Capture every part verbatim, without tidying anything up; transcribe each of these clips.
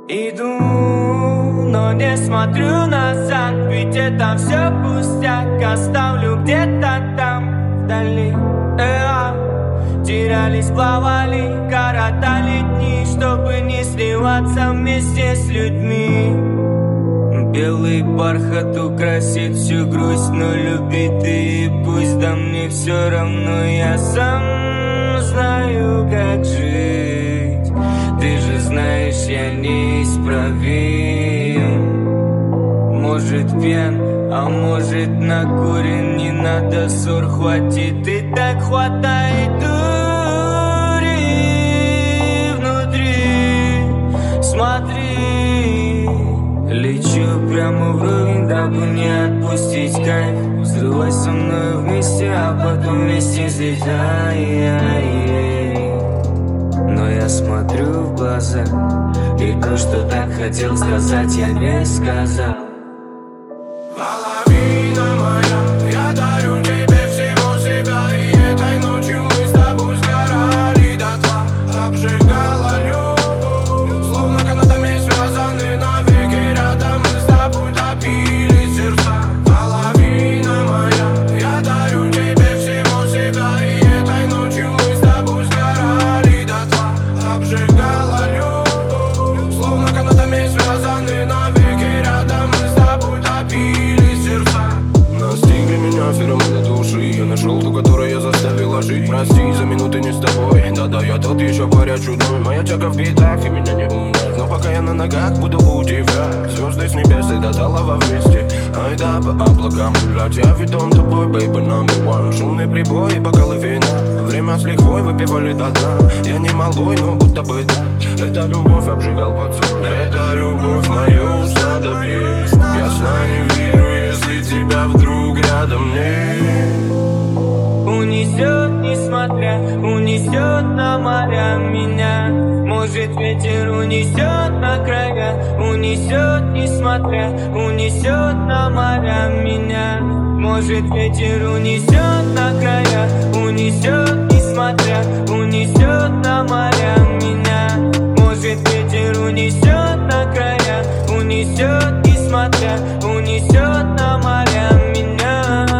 Иду, но не смотрю назад, ведь это все пустяк. Оставлю где-то там, вдали. Э-а. Терялись, плавали, коротали дни, чтобы не сливаться вместе с людьми. Белый бархат украсит всю грусть, но любит и пусть, да мне все равно, я сам знаю, как жить. Ты же знаешь, я неисправим. Может пьян, а может накурен, не надо ссор, хватит и так хватает дури внутри. Смотри, лечу прямо вровень, дабы не отпустить кайф. Взрывай со мной вместе, а потом вместе взлетай. Но я смотрю в глаза, и то, что так хотел сказать, я не сказал. Половина моя, я дарю тебе всего себя, и этой ночью мы с тобой сгорали дотла. Обжигала любовь, словно канатами связаны навеки рядом, мы с тобой топили сердца. Половина моя, я дарю тебе всего себя, и этой ночью мы с тобой сгорали дотла. Обжигала любовь, словно канатами связаны навеки рядом, мы с тобой топили сердца. Настигли меня феромоны души, я нашел ту, которую я заставила жить. Прости за минуты не с тобой, да-да, я тот еще паря чудной. Моя тяга в битах и меня не умеет, но пока я на ногах, буду у тебя. Звезды с небес и до талого вместе, ай да, по облакам гулять. Я ведом тобой, baby, number one. Шумный прибой, бокалы вина, время с лихвой выпивали до дна. Я не малой, но будто бы да, эта любовь обжигал поцелуй. Эта любовь мою надо есть, я сна не вижу, если тебя вдруг рядом нет. Унесет, несмотря, унесет на моря меня. Может ветер унесет на края, унесет, несмотря, унесет на моря меня. Может ветер унесет на края, унесет, несмотря, унесет на моря меня. Может ветер унесет на края, унесет, несмотря, унесет на моря меня.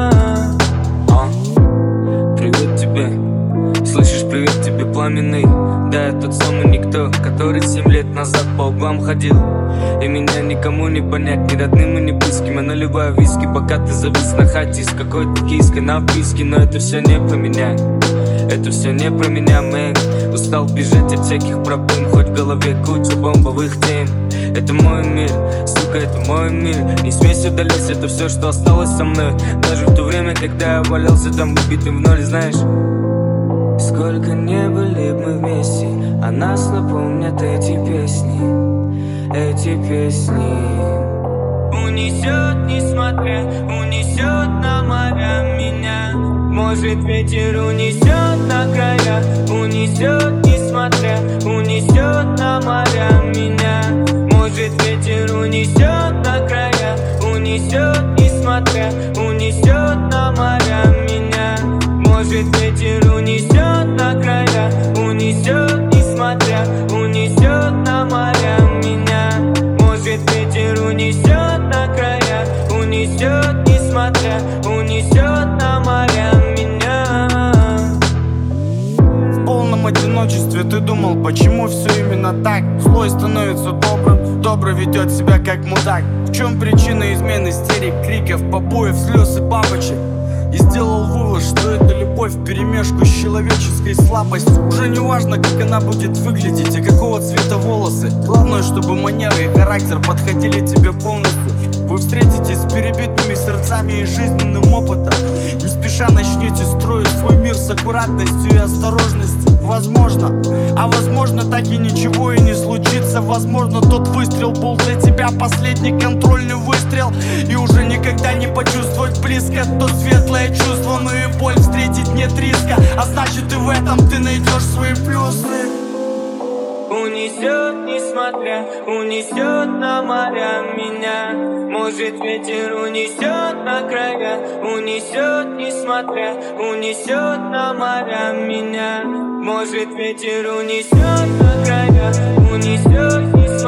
Привет тебе, слышишь, привет тебе, пламенный. Да, я тот самый никто, который семь лет назад по углам ходил. И меня никому не понять, ни родным и ни близким. Я наливаю виски, пока ты завис на хате с какой-то киской на вписке. Но это все не про меня, это все не про меня, мэн. Устал бежать от всяких проблем, хоть в голове куча бомбовых тем. Это мой мир, сука, это мой мир. Не смейся удалить, это все, что осталось со мной. Даже в то время, когда я валялся там убитым в ноль, знаешь. Сколько не были мы вместе, а нас напомнят эти песни, эти песни. Унесет, несмотря, унесет на моря меня. Может ветер унесет на края, унесет, несмотря, унесет на моря меня. Может ветер унесет на края, унесет, несмотря, унесет на моря меня. Может ветер унесет на края, унесет, несмотря, унесет на моря меня. Может ветер унесет на края, унесет, несмотря, унесет на моря меня. В полном одиночестве ты думал, почему все именно так? Злой становится добрым, добрый ведет себя как мудак. В чем причина измен, истерик, криков, побоев, слез и бабочек? И сделал вывод, что это любовь вперемешку с человеческой слабостью. Уже не важно, как она будет выглядеть и какого цвета волосы. Главное, чтобы манеры и характер подходили тебе полностью. Вы встретитесь с перебитыми сердцами и жизненным опытом. Не спеша начнете строить свой мир с аккуратностью и осторожностью. Возможно, а возможно так и ничего и не случится. Возможно, тот выстрел был для тебя последний контрольный выстрел. И уже никогда не почувствовать близко то светлое чувство, но и боль встретить нет риска. А значит и в этом ты найдешь свои плюсы. Унесет, несмотря, унесет на моря меня. Может ветер унесет на края, унесет, несмотря, унесет на моря меня. Может ветер унесет на края, унесет, несмотря.